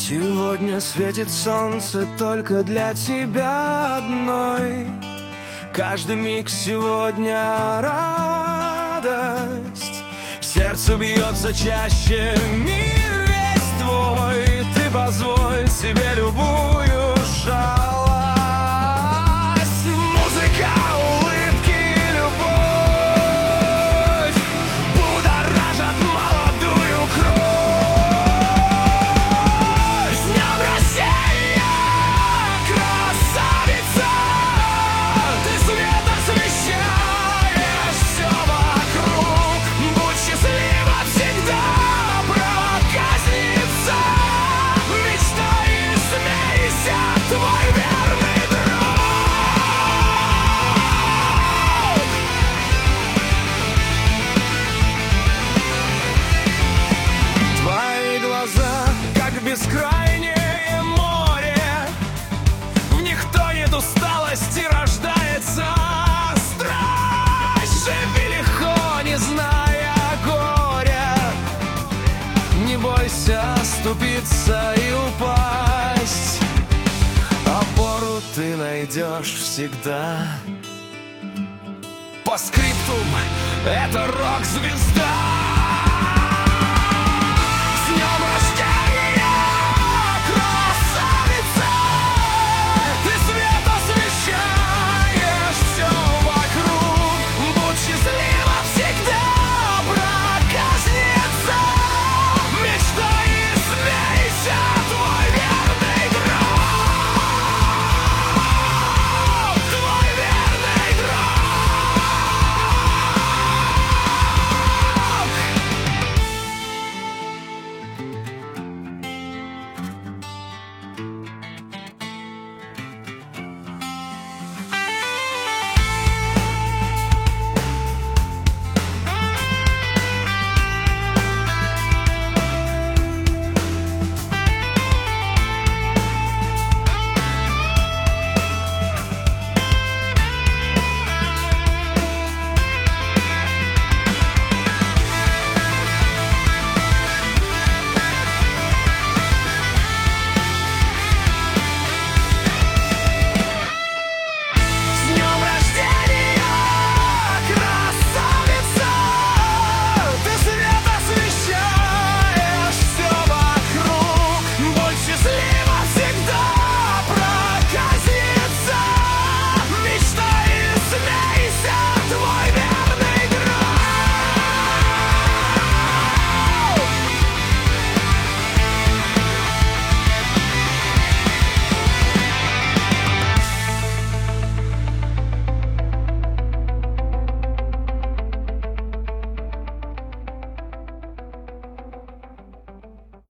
Сегодня светит солнце только для тебя одной. Каждый миг сегодня радость. Сердце бьется чаще, мир весь твой. Ты позволь себе любую шалость. Музыка, улыбки, любовь будоражат молодую кровь. С днем рождения, красавица! Ты свет освещаешь все вокруг. Будь счастлива всегда, проказница. Мечтай и смейся, твой верный друг. Твои глаза, как бескрайнее море. В них тонет усталость и рождается страсть. Живи легко, не зная горя. Не бойся оступиться и упасть. Опору ты найдешь всегда. По скриптум, это рок-звезда.